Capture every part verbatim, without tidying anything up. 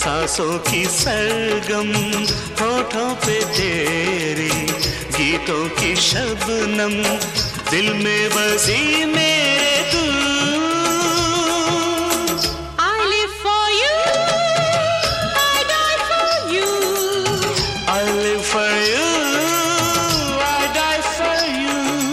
सांसों की सरगम, होठों पे तेरी गीतों की शबनम, दिल में बसी मेरे तू। I live for you, I die for you, I live for you, I die for you.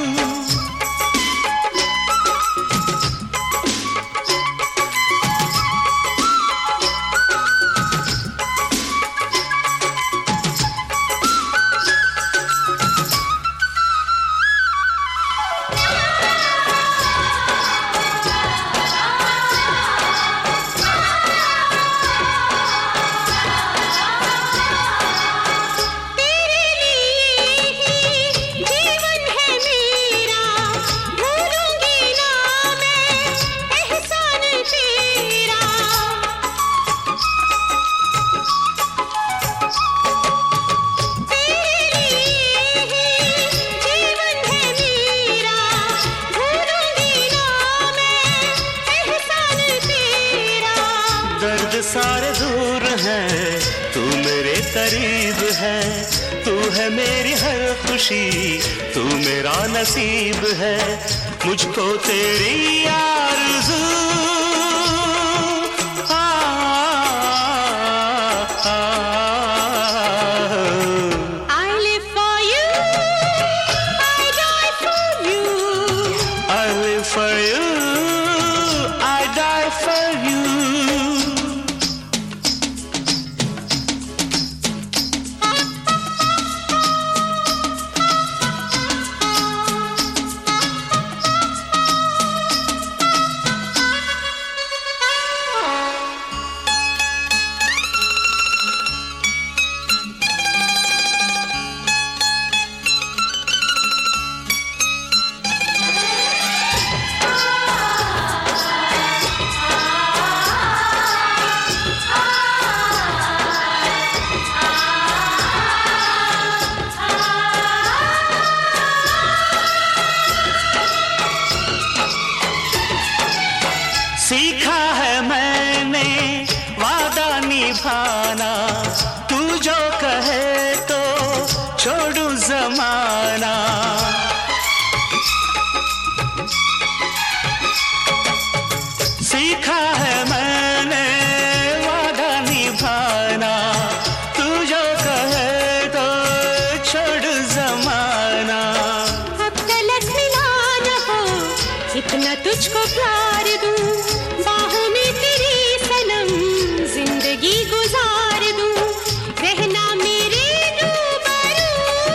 दर्द सारे दूर हैं, तू मेरे करीब है, तू है मेरी हर खुशी, तू मेरा नसीब है, मुझको तेरी आरज़ू। आ, आ, आ, I live for you, I die for you, I live for you, I die for you. सीखा है मैंने वादा निभाना, तू जो कहे तो छोड़ू जमाना। सीखा है मैंने वादा निभाना, तू जो कहे तो छोड़ जमाना। अब तलक मिला न हो, इतना तुझको प्यार दूं, बाहों में तेरी सनम जिंदगी गुजार दूं, रहना मेरे रूबरू।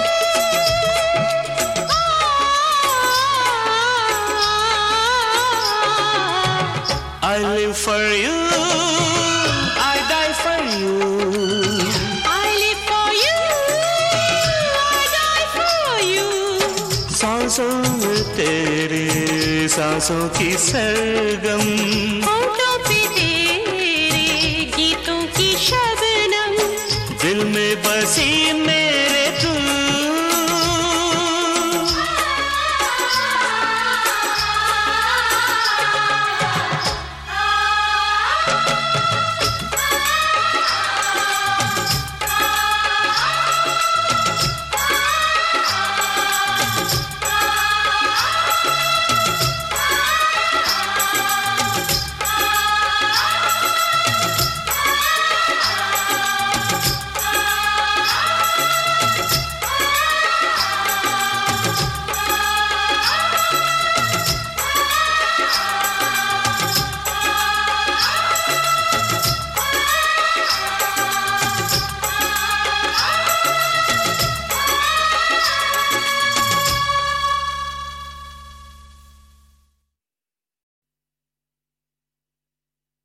I live for you, I die for you. I live for you, I die for you. सांसों में तेरे सांसों की सरगम, होठों पे तेरे गीतों की शबनम, दिल में बसी मेरे